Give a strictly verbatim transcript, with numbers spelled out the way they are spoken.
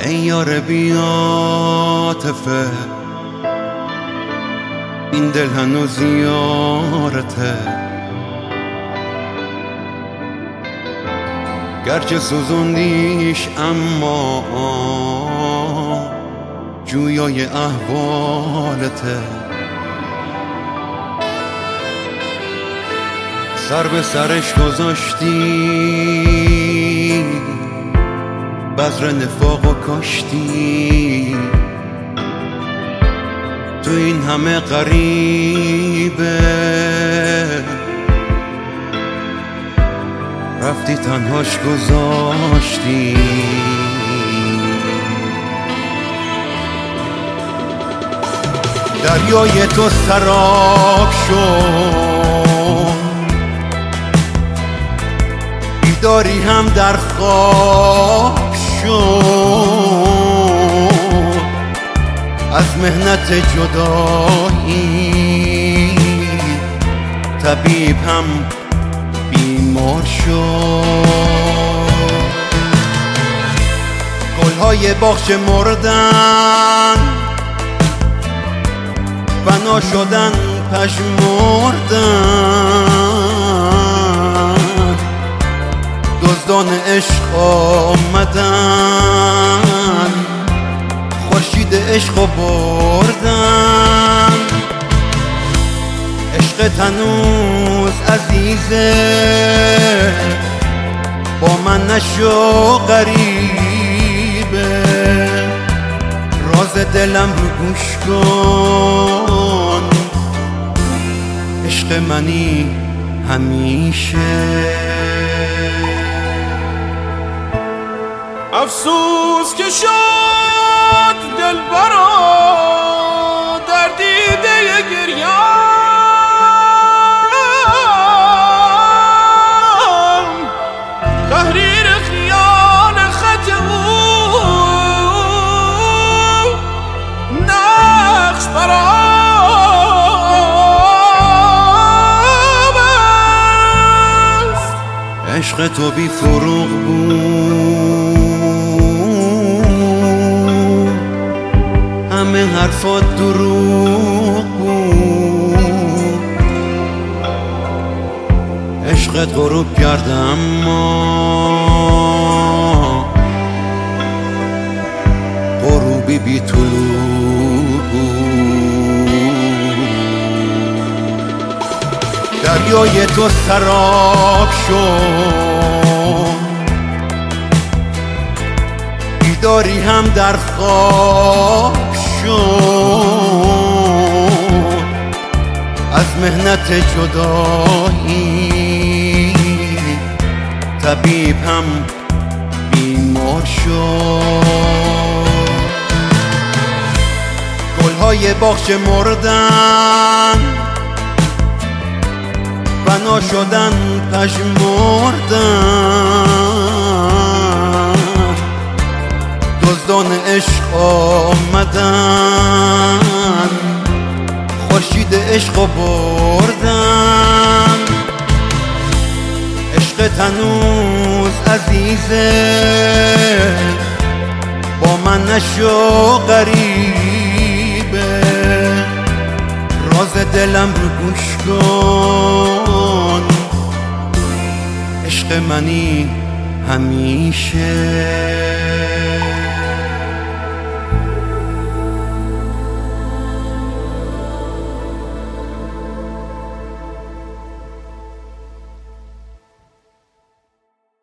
ای یار بی‌عاطفه، این دل هنوز یارته، گرچه سوزوندیش اما جویای احوالته. سر به سرش گذاشتی، بذر نفاق و کاشتی، تو این همه غریبه رفتی تنهاش گذاشتی. دریای تو سراب شد، بیداری هم در خواب شد، از مهنت جدایی طبیب هم بیمار شد. گلهای باغچه مردن، بنا شدن پژمردن، دزدان عشق آمدن، خورشید عشق و بردن. عشق هنوز عزیزه، با من نشو غریبه، راز دلم رو گوش کن، عشق منی همیشه. افسوس که شد دلبرا در دیده گریه‌ام، تحریر خیال خط او نقش برام است. عشق تو بی فروغ بود، همه حرفات دروغ بود، عشقت غروب کرد اما غروبی بی طلوع بود. دریای تو سراب شد، بیداری هم در خواب شد، از مهنت جدایی طبیب هم بیمار شد. گلهای باغچه مردن، بنا شدن پژمردن، دزدان عشق آمدن، خورشید عشق و بردن. عشق هنوز عزیزه، با من نشو غریبه، راز دلم رو گوش کن، عشق منی همیشه.